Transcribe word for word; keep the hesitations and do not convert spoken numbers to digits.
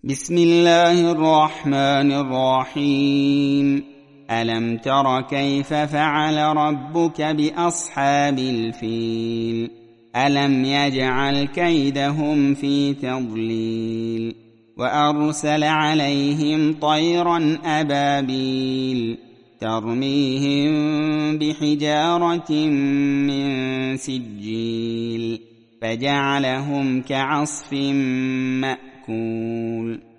بسم الله الرحمن الرحيم. ألم تر كيف فعل ربك بأصحاب الفيل؟ ألم يجعل كيدهم في تضليل وأرسل عليهم طيرا أبابيل ترميهم بحجارة من سجيل فجعلهم كعصف مأكول.